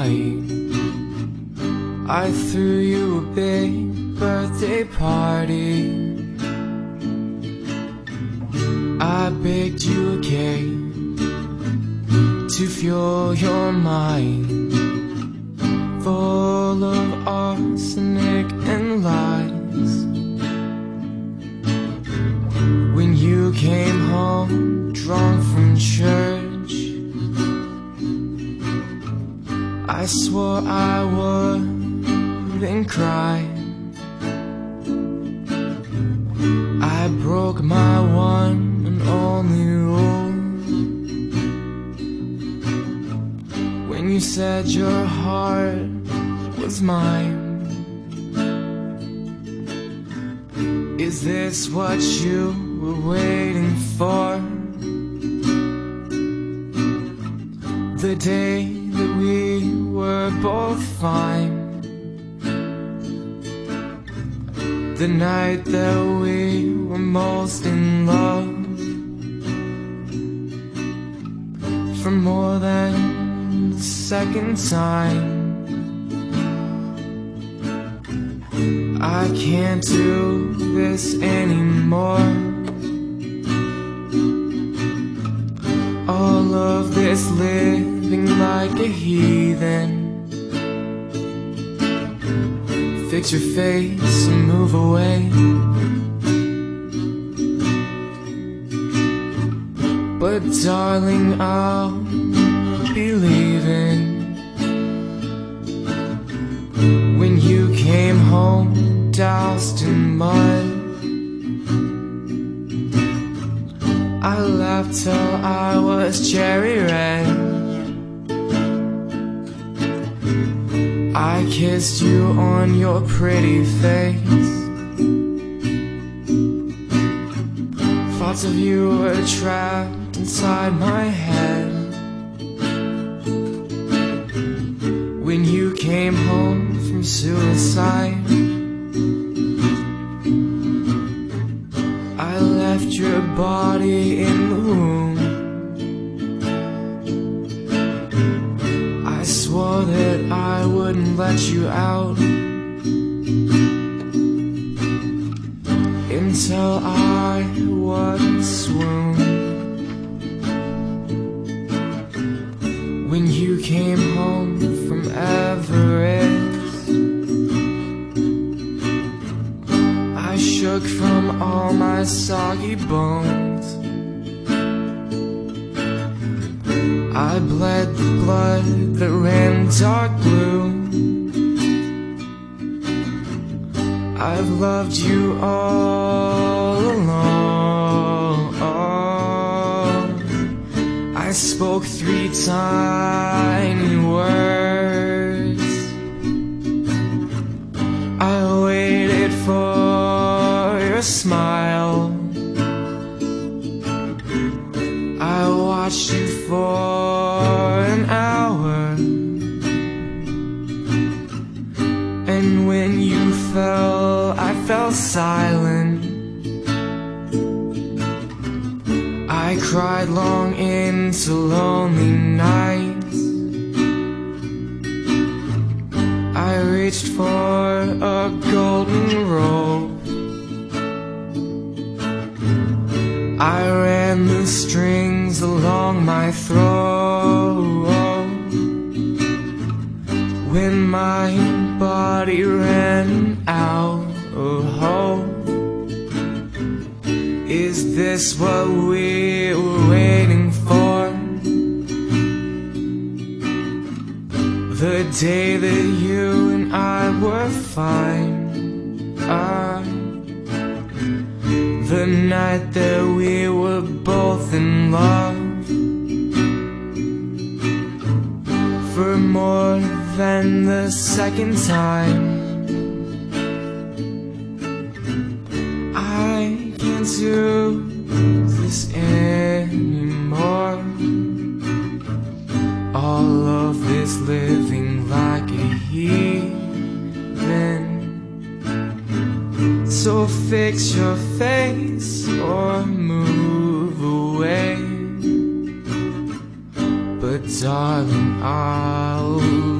night I threw you a big birthday party. I baked you a cake to fuel your mind, full of arsenic and lies. When you came home drunk from church, I swore I wouldn't cry. I broke my one and only rule when you said your heart was mine. Is this what you were waiting for? The day that we were both fine, the night that we were most in love, for more than the second time. I can't do this anymore. All of this living like a heathen. Fix your face and move away. But darling, I'll be leaving. When you came home doused in mud, I laughed till I was cherry red. I kissed you on your pretty face. Thoughts of you were trapped inside my head. When you came home from suicide, I left your body in the womb. I swore that I wouldn't let you out until I was swooned. When you came home from Everest, I shook from all my soggy bones. I bled the blood that ran dark blue. I've loved you all along. I spoke 3 tiny words. I waited for your smile. I watched you for an hour, and when you fell, I fell silent. I cried long into lonely nights. I reached for a golden rope. I ran the strings along my throat. When my body ran out of hope, is this what we were waiting for? The day that you and I were fine, the night that we were both in love, for more than the second time. I can't do this anymore. All of this living like a heathen. So fix your face or move away. But darling, I'll